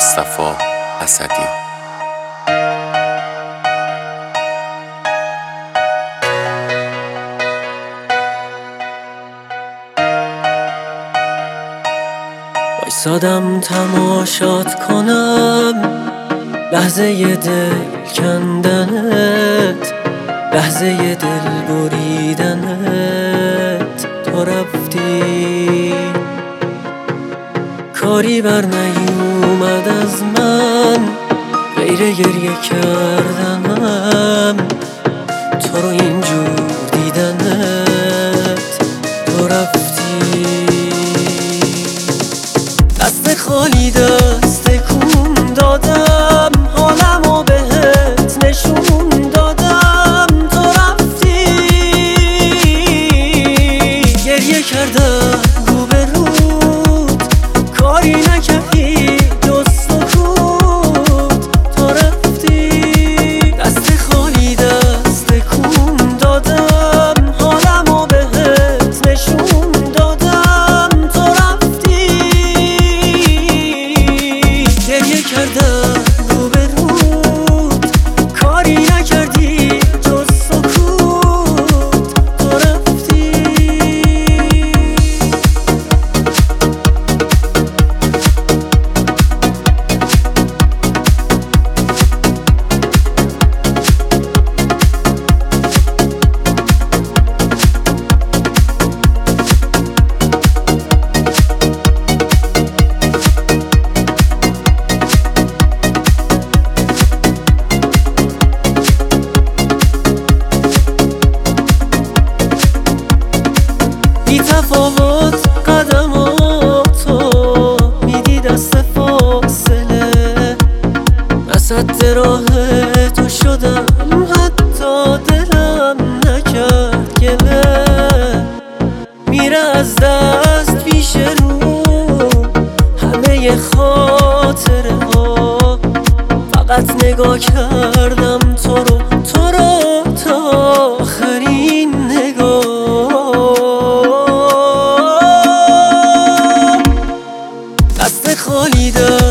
مصطفی اسدی. وایسادم تماشات کنم لحظه دل کندنت، لحظه دل بریدنت. تو رفتی کاری بر نیومد از من غیر گریه کردنم، تو رو اینجور دیدنت. تو رفتی دست خالی دست تکون دادم، حالمو بهت نشون دادم. تو رفتی گریه کردم روبروت، کاری نکردی جز سکوت. تو رفتی دست خالی دست تکون دادم، حالمو بهت نشون دادم. تو رفتی گریه کردم روبروت، کاری نکردی جز سکوت. تو رفتی بی تفاوت قدماتو میدی دست فاصله، وسط راه تو شدم حتی دلم نکرد گله. میره از دست پیش رو همه خاطره ها، فقط نگاه کردم تو رو تا آخرین نگاه. دست خالی